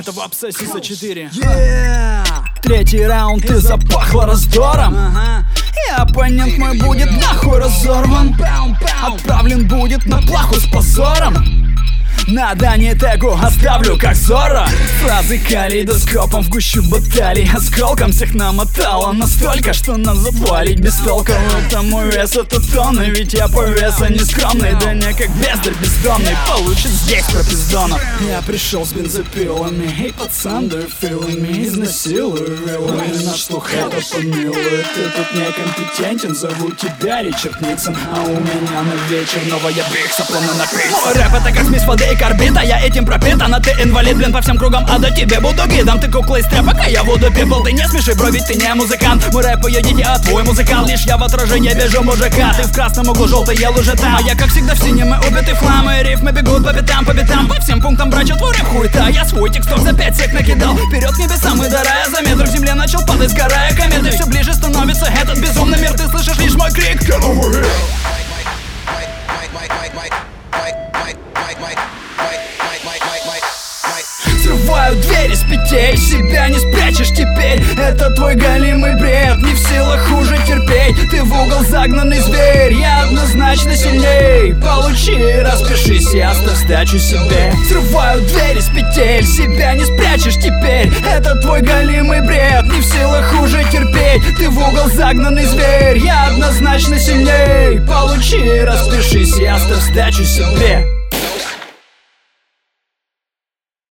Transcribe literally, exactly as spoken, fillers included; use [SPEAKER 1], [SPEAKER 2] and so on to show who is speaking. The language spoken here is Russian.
[SPEAKER 1] Это в Абсцисса четыре.
[SPEAKER 2] Yeah.
[SPEAKER 1] Третий раунд, ты запахла раздором.
[SPEAKER 2] Ага.
[SPEAKER 1] И оппонент мой будет нахуй разорван. Отправлен будет на плаху с позором. На Дани тегу оставлю как Зорро. Фразы калейдоскопом в гущу баталий. Осколком всех намотало настолько, что нас запалить без толка. Это мой вес, это тонны, ведь я по весу не скромный. Да не как бездарь бездомный, получит здесь пропиздонов. Я пришел с бензопилами, эй, пацан, do you feeling me? Изнасилую вилами, наш слух это помилует. Ты тут некомпетентен, зову тебя Ричард Никсон. А у меня на вечер новая бикса, плавно напиться. Мой рэп это как смесь воды и карбита, я этим пропитана. Ты инвалид, блин, по всем кругам ада, тебе буду гидом. Ты кукла из тряпок, а я буду пипл. Ты не смеши, бро, ведь ты не музыкант. Мой рэп поедете, а твой музыкант. Лишь я в отражении вижу мужика. Ты в красном углу, желтые лужи там. А я как всегда в синем и убитый фламы. Рифмы бегут по пятам, по пятам. По всем пунктам брачу твой рэп хуйта. Я свой тексток за пять сек накидал. Вперед к небесам и дарая за метр. В земле начал падать, сгорая кометы. Все ближе становится этот безумный мир. Ты слышишь лишь мой крик. Get over here. Срываю двери с петель, себя не спрячешь теперь. Это твой галимый бред, не в силах хуже терпеть. Ты в угол загнанный зверь, я однозначно сильней. Получи, распишись, я оставь сдачу себе. Срываю двери с петель, себя не спрячешь теперь. Это твой галимый бред, не в силах хуже терпеть. Ты в угол загнанный зверь, я однозначно сильней. Получи, распишись, я оставь сдачу себе.